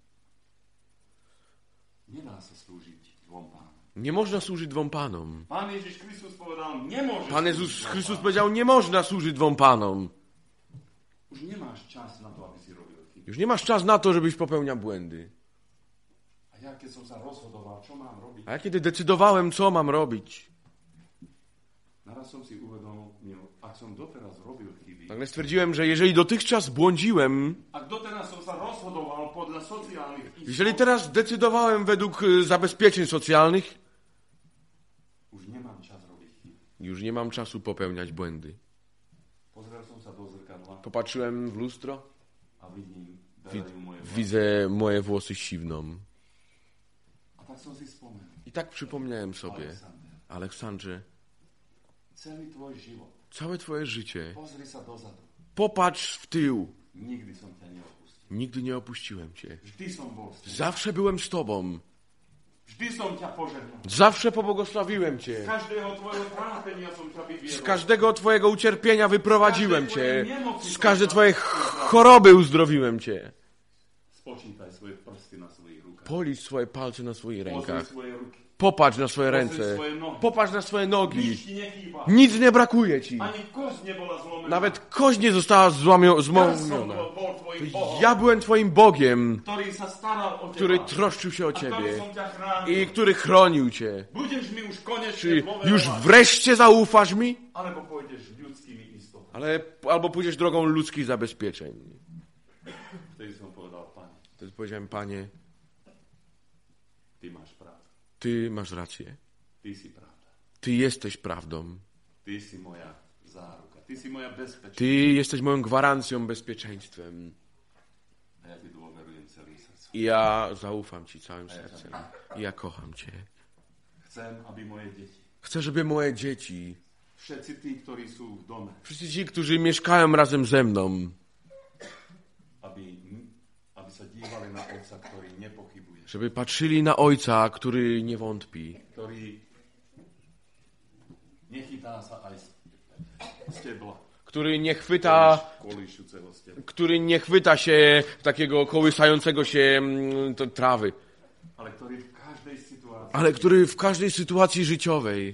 Nedá sa slúžiť dvom pánom. Nie można służyć dwom Panom. Pán Ježiš Kristus povedal, nemôžeš Pan slúžiť Jezus dvom Chrystus pánom. powiedział, nie można służyć dwom Panom. Už nemáš čas na to, aby si robil chyby. Już nie masz czas na to, żebyś popełniał błędy. A ja, keď som sa rozhodoval, čo mám robiť, A ja kiedy decydowałem, co mam robić, naraz som si uvedomil, ak som doteraz robil chyby, nagle stwierdziłem, że jeżeli dotychczas błądziłem, ak doteraz som sa rozhodoval podľa sociálnych jeżeli istot, teraz decydowałem według zabezpieczeń socjalnych, už nemám čas robiť chyby. już nie mam czasu popełniać błędy. Pozrel som sa do zrkadla Popatrzyłem w lustro, a vidím, berajú moje vlasy. widzę moje włosy siwną. A tak som si spomenul. I tak przypomniałem sobie, Alexander, Aleksandrze, celý tvoj život, całe twoje życie, pozri sa dozadu. popatrz w tył. Nikdy som ťa neopustil. Nigdy nie opuściłem cię. Vždy som bol s tebou. Zawsze byłem z tobą. Vždy som ťa požehnal. Zawsze pobłogosławiłem Z cię. každého tvojho trápenia som ťa Z vyviedol. każdego twojego ucierpienia wyprowadziłem cię. Z każdej twojej choroby uzdrowiłem cię. Spočítaj svoje prsty na svojich rukách. Policz swoje palce na swoich Pozri rękach. svoje ruky. Popatrz na swoje ręce. Popatrz na swoje nogi. Nič ti nechýba. Nic nie brakuje ci. Ani kosť nebola zlomená. Nawet kość nie została Ja som złamiona. bol tvojim Bohom, Ja byłem twoim Bogiem, ktorý sa staral o który teba. troszczył się o A ktorý ciebie som ťa chránil. i który chronił cię. Budeš mi už konečne Czy dôverovať, już wreszcie zaufasz mi? alebo pôjdeš ľudskými istotami. Ale albo pójdziesz drogą ludzkich zabezpieczeń. Vtedy som povedal, Pane, Wtedy powiedziałem, Panie, ty máš pravdu. Ty masz rację. Ty si pravda. Ty jesteś prawdą. Ty si moja záruka. Ty si moja bezpečnosť. Ty jesteś moją gwarancją, bezpieczeństwem. A ja ti dôverujem celým srdcom. I ja zaufam Ci całym sercem. I ja kocham Cię. Chcem, aby moje deti, Chcę, żeby moje dzieci, všetci tí, ktorí sú v dome, wszyscy ci, którzy mieszkają razem ze mną, aby sa dívali na Otca, ktorý nepochybuje, żeby patrzyli na Ojca, który nie wątpi, ktorý nechytá sa aj z stebla, który nie chwyta, kolíšuceho stebla, który nie chwyta się takiego kołysającego się trawy, ale ktorý v každej situácii ale który w każdej sytuacji życiowej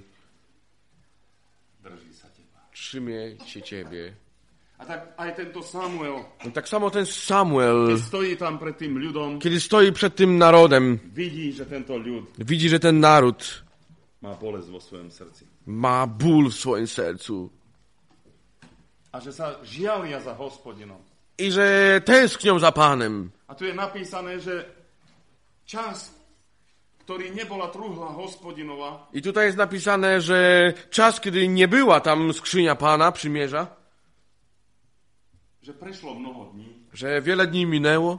drží sa teba. trzymie się Ciebie. A tak aj tento Samuel, No tak samo ten Samuel, keď stojí tam pred tým ľudom, kiedy stoi przed tym narodem, vidí, že tento ľud widzi, że ten naród má bolesť vo svojom srdci. ma ból w swoim sercu A že sa žialia za Hospodinom. i że tęsknią za Panem. A tu je napísané, že čas, ktorý nebola truhla Hospodinova, I tutaj jest napisane, że czas, kiedy nie była tam skrzynia Pana, przymierza, že prešlo mnoho dní że wiele dni minęło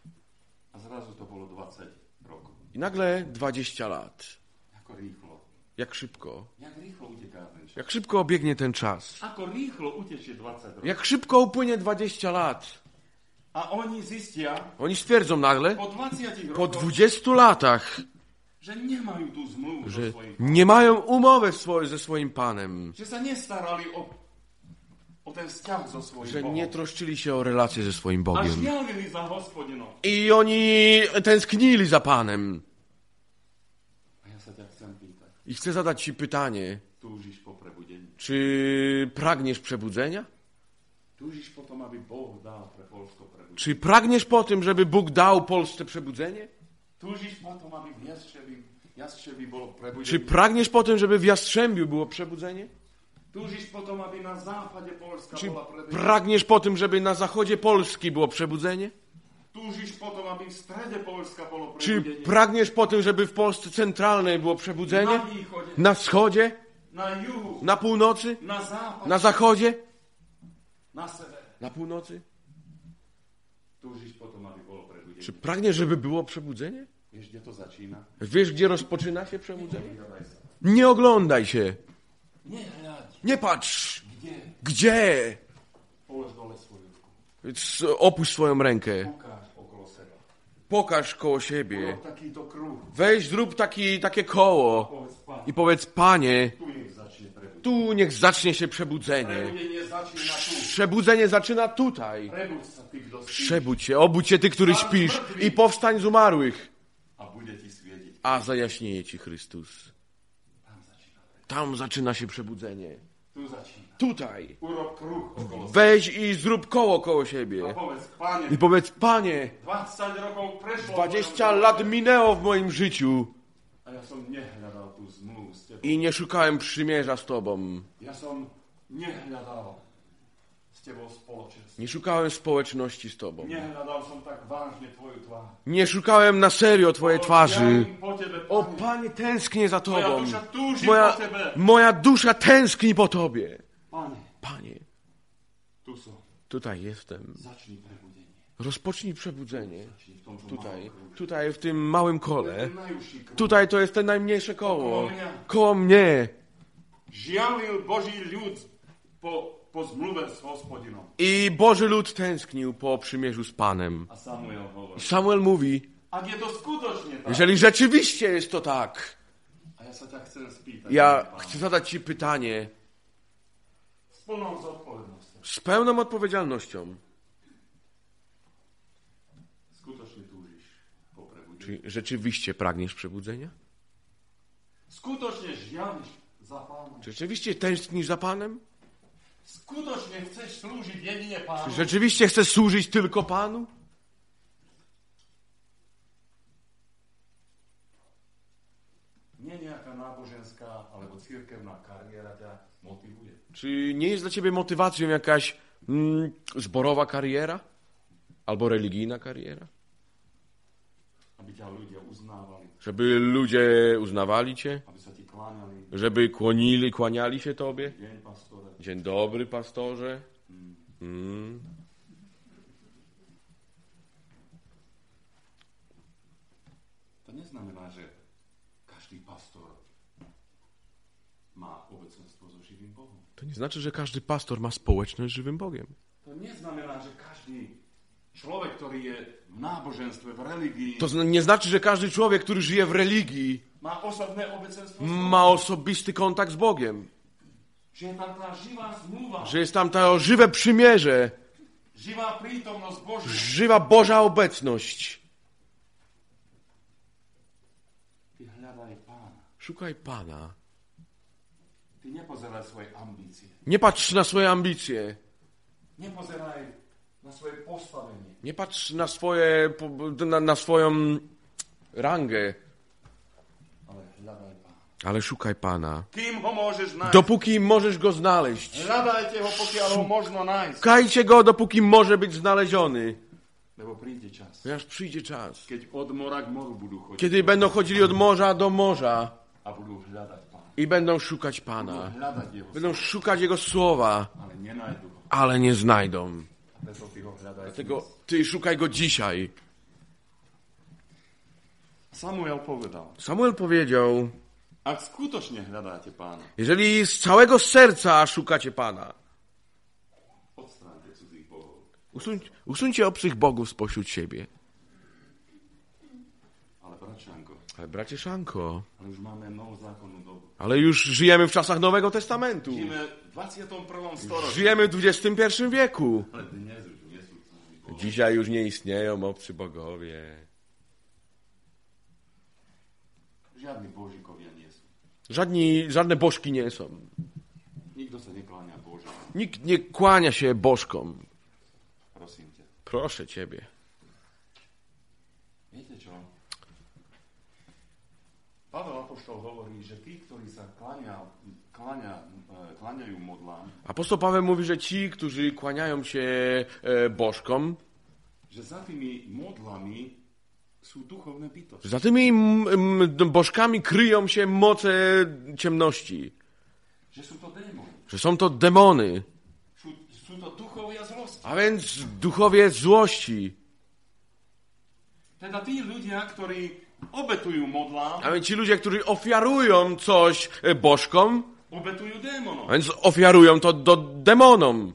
a zrazu to bolo 20 rokov. i nagle 20 lat. Ako rýchlo Jak szybko. Jak rýchlo uteká ten čas. Jak szybko obiegnie ten czas. Ako rýchlo utečie 20 rokov. Jak szybko upłynie 20 lat. A oni zistia Oni stwierdzą nagle, po 20 po rokoch, 20 latach, že nemajú tú zmluvu że so svojím, nie mają umowy ze swoim Panem. že sa nestarali o ten vzťah so svojím Że Bohom. nie troszczyli się o relacje ze swoim A Bogiem. žialili za Hospodinom. I oni tęsknili za Panem. A ja sa ťa chcem pýtať, I chcę zadać Ci pytanie, túžiš po prebudení? czy pragniesz przebudzenia? Túžiš potom, aby Boh dal pre Polsko prebudenie? Czy pragniesz po tym, żeby Bóg dał Polsce przebudzenie? Túžiš potom, aby v Jastřebí bolo prebudenie? Czy pragniesz po tym, żeby w Jastrzębiu było przebudzenie? Túžiš potom, aby na západe Polska Czy bola prebudenie? pragniesz po tym, żeby na zachodzie Polski było przebudzenie? Túžiš potom, aby v strede Polska bolo Czy prebudenie? pragniesz po tym, żeby w Polsce centralnej było przebudzenie? Na východe, Na wschodzie? na juhu, Na północy? na západe, Na zachodzie? na severe. Na północy? Túžiš potom, aby bolo prebudenie? Czy pragniesz, żeby było przebudzenie? Vieš, kde to začína? Wiesz, gdzie rozpoczyna się przebudzenie? Vyhľadaj sa. Nie oglądaj się. Nehľaď. Nie patrz. Kde? Gdzie? Polož dole svoju ruku. Opuść swoją rękę. Ukáž okolo seba. Pokaż koło siebie. Urob takýto kruh. Weź, zrób takie koło. Povedz, Pán, I powiedz, Panie, tu nech začne prebudenie. tu niech zacznie się przebudzenie. Prebudenie začína tu. Przebudzenie zaczyna tutaj. Prebuď sa, ty, kto spíš. Przebudź się, obudź się ty, który śpisz i powstań z umarłych. A bude ti svietiť. A zajaśnieje ci Chrystus. Tam začína prebudenie. Tam zaczyna się przebudzenie. Tu začína. Tutaj. Urob kruh okolo seba. Weź i zrób koło siebie. A povedz, Pane, I powiedz, Panie, 20 rokov prešlo. 20 lat minęło w moim życiu A ja som nehľadal tú zmluvu s tebou. i nie szukałem przymierza z Tobą. Ja som nehľadal s tebou spoločenstvo. Nie szukałem społeczności z Tobą. Nehľadal som tak vážne tvoju tvár. Nie szukałem na serio Twojej twarzy. Ja po tebe, O Pane. Panie, tęsknię za Moja Tobą. dusza túži po tebe. Moja dusza tęskni po Tobie. Pane, Panie, tu som. tutaj jestem. Začni prebudenie. Rozpocznij przebudzenie. Začni v tomto Tutaj, malom kruhu. tutaj w tym małym kole. Ten najúžší kruh. Tutaj to jest te najmniejsze koło. Koło mnie. Koło mnie. Žialil Boží ľud po zmluve s Hospodinom. I Boży lud tęsknił po przymierzu z Panem. A Samuel hovorí, Samuel mówi, ak je to skutočne tak, jeżeli rzeczywiście jest to tak, a ja sa ťa chcem spýtať, ja Pane, chcę zadać Ci pytanie s plnou zodpovednosťou. z pełną odpowiedzialnością. Skutočne túžiš po prebudení. Czy rzeczywiście pragniesz przebudzenia? Skutočne žiališ za Pánom. Czy rzeczywiście tęsknisz za Panem? Skutočne chceš slúžiť jedine Czy Pánu. rzeczywiście chcesz służyć tylko Panu? Nie nejaká náboženská alebo cirkevná kariéra ťa motivuje. Czy nie jest dla Ciebie motywacją jakaś zborowa kariera? Albo religijna kariera? Aby ťa ľudia uznávali, Żeby ludzie uznawali Cię? aby sa ti kláňali. Żeby kłaniali się Tobie? Deň, pastore. Dzień dobry, pastorze. To neznamená, že každý pastor má obecenstvo so živým Bohom. To nie znaczy, że każdy pastor ma społeczność z żywym Bogiem. To neznamená, že každý človek, ktorý je v náboženstve, v religii, To nie znaczy, że każdy człowiek, który żyje w religii, má osobné obecenstvo, ma osobisty kontakt z Bogiem. že je tam tá živá zmluva, Że jest tam to żywe przymierze, živá prítomnosť Božia. żywa Boża obecność. Ty hľadaj Pána. Szukaj Pana. Ty nepozeraj svoje ambície. Nie patrz na swoje ambicje. Nepozeraj na svoje postavenie. Nie patrz na swoją rangę, Ale hľadaj Pána. ale szukaj Pana. Kým ho môžeš nájsť? Dopóki możesz Go znaleźć. Hľadajte ho, pokiaľ ho možno nájsť. Szukajcie Go, dopóki może być znaleziony. Lebo príde čas, Ponieważ przyjdzie czas, keď od mora k moru budú chodiť kiedy będą chodzili od morza do morza a budú hľadať Pána. i będą szukać Budú Pana. hľadať jeho Będą slovo, szukać Jego słowa, ale nenajdu ho. ale nie znajdą. Preto ty ho hľadaj. Dlatego Ty szukaj Go dzisiaj. Samuel povedal, Samuel powiedział, Ak skutočne hľadáte Pána, jeżeli z całego serca szukacie Pana, odstráňte cudzích bohov. usuńcie obcych bogów spośród siebie. Ale bračanko, Ale bracie Szanko, ale už máme novozákonnú dobu. ale już żyjemy w czasach Nowego Testamentu. Žijeme v 21. storočí. Żyjemy w XXI wieku. Ale dnes už nie sú cudzí bohovia. Dzisiaj już nie istnieją obcy bogowie. Žiadni božikovia nie sú. Żadne bożki nie są. Nikto sa nekláňa Božom. Nikt nie kłania się bożkom. Prosím ťa. Proszę ciebie. Viete čo? Pavel Apoštol hovorí, že tí, ktorí sa kláňajú modlám, Apostoł Paweł mówi, że ci, którzy kłaniają się bożkom, že za tými modlami sú duchovné bytosti. za tymi bożkami kryją się moce ciemności. Že sú to démoni. Że są to demony. Sú to duchovia zlosti. A więc duchowie złości. Teda tí ľudia, ktorí obetujú modlám, A więc ci ludzie, którzy ofiarują coś bożkom, obetujú démonom. a więc ofiarują to do demonom.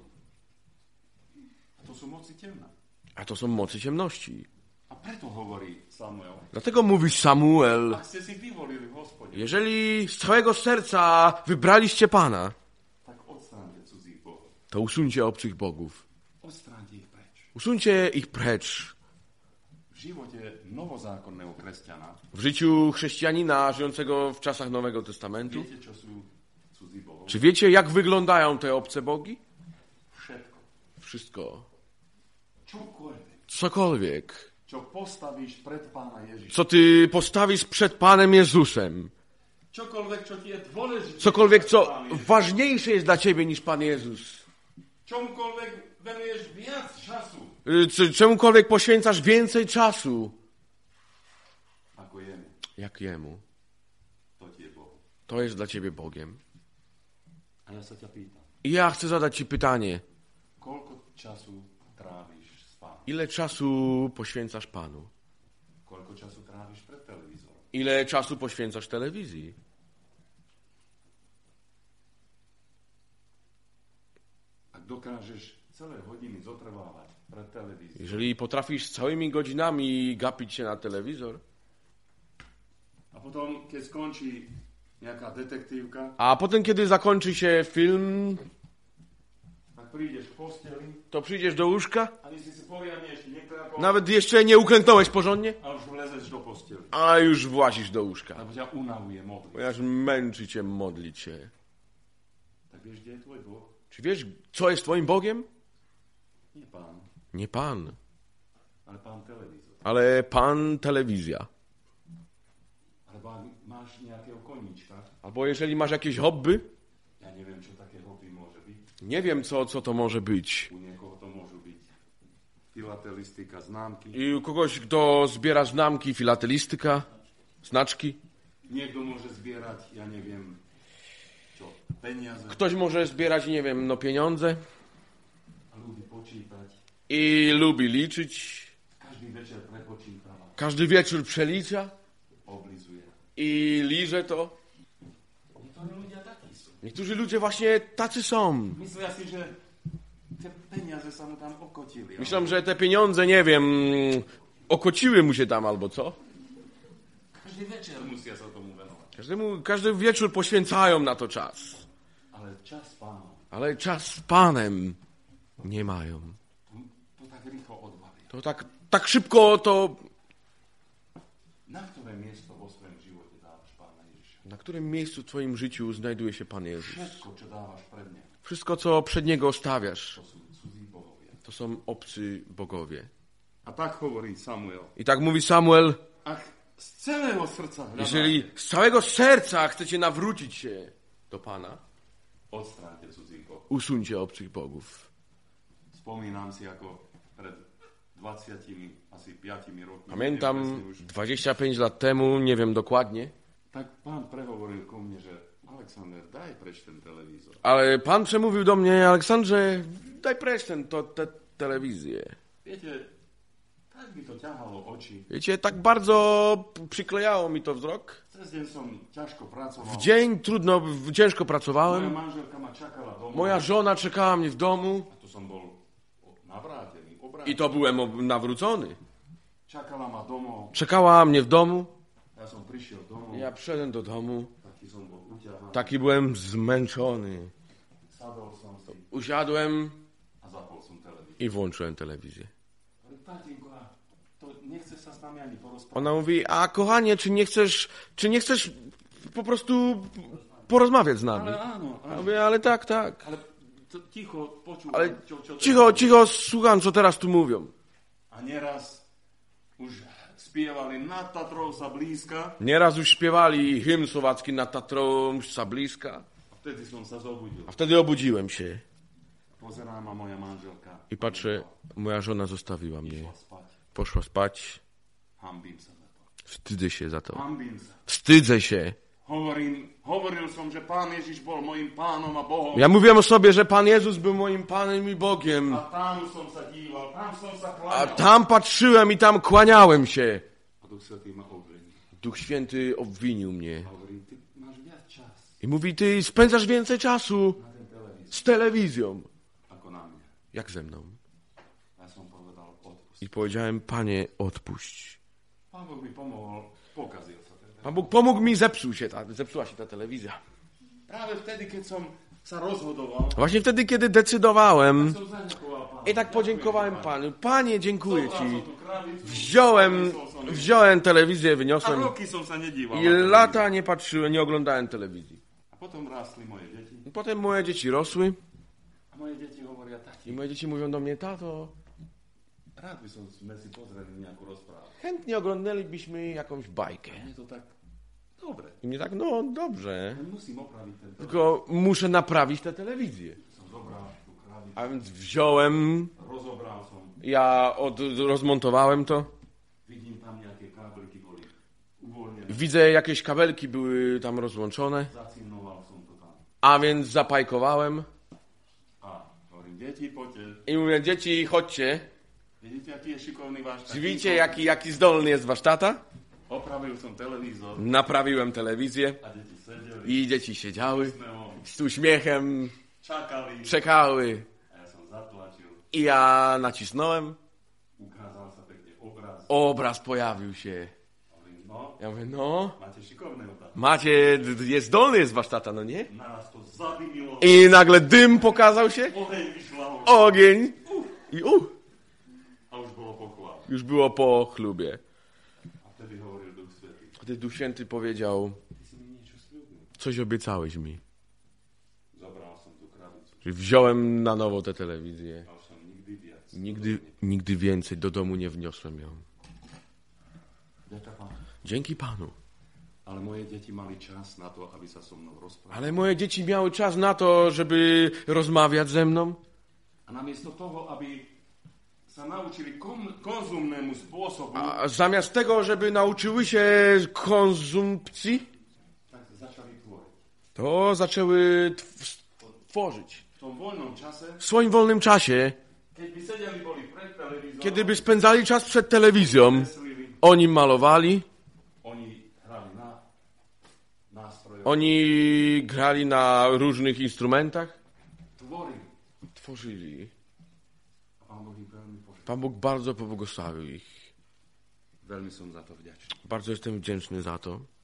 A to sú moci temná. A to są mocy ciemności. A preto hovorí Samuel, Dlatego mówi Samuel, ak ste si vyvolili v Hospode, jeżeli z całego serca wybraliście Pana, tak odstráňte cudzích bohov. to usuńcie obcych bogów. Odstráňte ich preč. Usuńcie ich precz. V živote novozákonného kresťana W życiu chrześcijanina żyjącego w czasach Nowego Testamentu. viete, čo sú cudzí bohov? Czy wiecie, jak wyglądają te obce bogi? Všetko. Wszystko. Čokoľvek, Cokolwiek. čo postavíš pred Pána Ježiša. Co ty postawisz przed Panem Jezusem. Čokoľvek, čo ti je dôležité. Cokolwiek, co Pán Ježiš. ważniejsze jest dla ciebie niż Pan Jezus. Čomukoľvek venuješ viac času Czemukolwiek poświęcasz więcej czasu, ako jemu. jak Jemu. To ti je Boh. To jest dla ciebie Bogiem. A ja sa ťa pýtam, I ja chcę zadać ci pytanie. koľko času tráviš s Pánom? Ile czasu poświęcasz Panu? Koľko času tráviš pred televízorom? Ile czasu poświęcasz telewizji? Ak dokážeš celé hodiny zotrvávať pred televíziou Jeżeli potrafisz całymi godzinami gapić się na telewizor, a potom, keď skončí nejaká detektívka, a potem, kiedy zakończy się film, tak prídeš k posteli, to przyjdziesz do łóżka, ani si poriadne ešte nekľakol, nawet jeszcze nie uklęknąłeś porządnie, a už vlezeš do posteli. a już włazisz do łóżka. Lebo ťa unavuje modliť. Ponieważ męczy cię modlić się. Tak vieš, kde je tvoj Boh? Czy wiesz, co jest twoim Bogiem? Nie Pán, Nie Pan, ale Pán televízor. ale Pan telewizja. Alebo ak máš nejakého koníčka, Albo jeżeli masz jakieś hobby, ja neviem, čo také hobby môže byť. nie wiem, co to może być. U niekoho to môžu byť filatelistika, známky. I u kogoś, kto zbiera známki, filatelistyka, znaczki. Niekto môže zbierať, ja neviem, čo, peniaze. Ktoś może zbierać, nie wiem, no pieniądze A ľudí počítať. i lubi liczyć. Každý večer prepočítava, Każdy wieczór przelicza oblizuje. i liże to. Niektorí ľudia takí sú. Niektórzy ludzie właśnie tacy są. Myslia si, že tie peniaze sa mu tam okotili. Myślą, że te pieniądze, nie wiem, okociły mu się tam albo co. Každý večer musia sa tomu venovať. Każdy wieczór poświęcają na to czas. Ale čas s Pánom, Ale czas z Panem nie mają. to tak rýchlo odbaví. To tak szybko to... Na ktoré miesto vo svojom živote dávaš Pána Ježiša? Na którym miejscu w twoim życiu znajduje się Pan Jezus? Všetko, čo dávaš pred ním, Wszystko, co przed Niego stawiasz, to sú cudzí bohovia. to są obcy bogowie. A tak hovorí Samuel. I tak mówi Samuel, Ak z celého srdca hľadáte, jeżeli z całego serca chcecie nawrócić się do Pana, odstráňte cudzích bohov. usuńcie obcych bogów. Spomínam si, ako pred 20 asi 5 rokmi, Pamiętam neviem presne už, 25 lat temu, nie wiem dokładnie, tak pán prehovoril ku mne, že Aleksander, daj preč ten televízor. ale Pan przemówił do mnie, Aleksandrze, daj precz tę telewizję. Viete, tak Tak mi to ťahalo oči. Wiecie, tak bardzo przyklejało mi to wzrok. Cez deň som ťažko pracoval. W dzień ciężko Moja pracowałem. manželka ma čakala doma. Moja żona czekała mnie w domu A tu som bol navrátený, i obrátený. to byłem nawrócony. Čakala ma domov. Czekała mnie w domu. Ja som prišiel domov. Ja przyszedłem do domu. Taký som bol uťahaný. Taki byłem zmęczony. Sadol som si Usiadłem a zapol som televíziu. i włączyłem telewizję. Ale tatínko, a to nechceš sa s nami ani porozprávať? Ona mówi, a kochanie, czy nie chcesz po prostu porozmawiać z nami? Ale áno, Ja áno. mówię, ale tak. Ale to ticho počúvaj, Ale čo cicho, słucham, co teraz tu mówią. A nieraz už spievali nad Tatrou sa blízka. Nieraz już śpiewali hymn słowacki nad Tatrą sa bliska. A vtedy som sa zobudil. A wtedy obudziłem się Pozerá ma moja manželka. i patrzę, moja żona zostawiła mnie. Išla spať. Poszła spać. Hambím sa za to. Wstydzę się za to. Hambím sa. Wstydzę się. Hovoril som, že Pán Ježiš bol mojim pánom a Bohom. Ja mówiłem o sobie, że Pan Jezus był moim Panem i Bogiem. A tam som sa díval, tam som sa A kláňal. tam patrzyłem i tam kłaniałem się. A Duch Svätý ma obvinil. Duch Święty obwinił mnie. A hovorí, ty máš viac čas I mówi, ty spędzasz więcej czasu na ten televízor z telewizją. ako na mňa. Jak ze mną. Ja som povedal, odpust. I powiedziałem, Panie, odpuść. Pán Boh mi pomohol, pokazil sa ten. Pan Bóg pomógł mi, zepsuła się ta telewizja. Práve vtedy, keď som sa rozhodoval, Właśnie wtedy, kiedy decydowałem som zaďakoval Pánu. i tak podziękowałem Panu. Panie, dziękuję Zobral Ci. som tú krabicu, Wziąłem, doniesol som ju. telewizję, A wyniosłem roky som sa nedíval. i na televíziu. lata nie patrzyłem, nie oglądałem telewizji. A potom rástli moje deti. Potem moje dzieci rosły A moje deti hovoria, tati, i moje dzieci mówią do mnie, tato, rád by sme si pozreli nejakú rozprávu. chętnie oglądalibyśmy jakąś bajkę. Mne to tak dobre. I mnie tak, no dobrze, Len musím opraviť ten telefón. tylko muszę naprawić tę telewizję. Som zobral tú krabicu, A więc wziąłem, rozobral som, rozmontowałem to. vidím tam nejaké kábelky boli uvoľnené. Widzę, jakieś kabelki były tam rozłączone, Zacinoval som to tam. a więc zapajkowałem A hovorím, deti, poďte. i mówię, dzieci, chodźcie, Vidíte, aký je šikovný váš tatínko? widzicie, jaki zdolny jest wasz tata? Opravil som televízor Naprawiłem telewizję a deti sedeli i dzieci siedziały s neho, z uśmiechem, čakali czekały a ja som zatlačil. i ja nacisnąłem, Ukázal sa pekne obraz. obraz pojawił się. Hovorím, no, Ja mówię, no, máte šikovného tata. jest zdolny jest wasz tata, no nie? Naraz to zadymilo, I nagle dym pokazał się, oheň vyšla ogień i a už bolo pochvál. już było po chlubie. A wtedy hovoril Duch Svätý, Wtedy Duch Święty powiedział, ty si mi niečo sľúbil. coś obiecałeś mi. Zobral som tú krabicu Czyli wziąłem na nowo tę telewizję. a už som nikdy viac. Nigdy więcej do domu nie wniosłem ją. Ďaká Pánu. Dzięki Panu. Ale moje deti mali čas na to, aby sa so mnou rozprávali. Ale moje dzieci miały czas na to, żeby rozmawiać ze mną. A namiesto toho, aby sa naučili konzumnému spôsobu, A zamiast tego, żeby nauczyły się konsumpcji, tak začali tvoriť. to zaczęły tworzyć. V tom voľnom čase, W swoim wolnym czasie, keď by sedeli boli pred televízorom, kiedy by spędzali czas przed telewizją, kreslili, oni malowali, oni hrali na nástrojoch, oni grali na różnych instrumentach, tvorili. tworzyli. A Pán Boh ich veľmi požehnal. Pan Bóg bardzo pobłogosławił ich. Veľmi som za to vďačný. Bardzo jestem wdzięczny za to.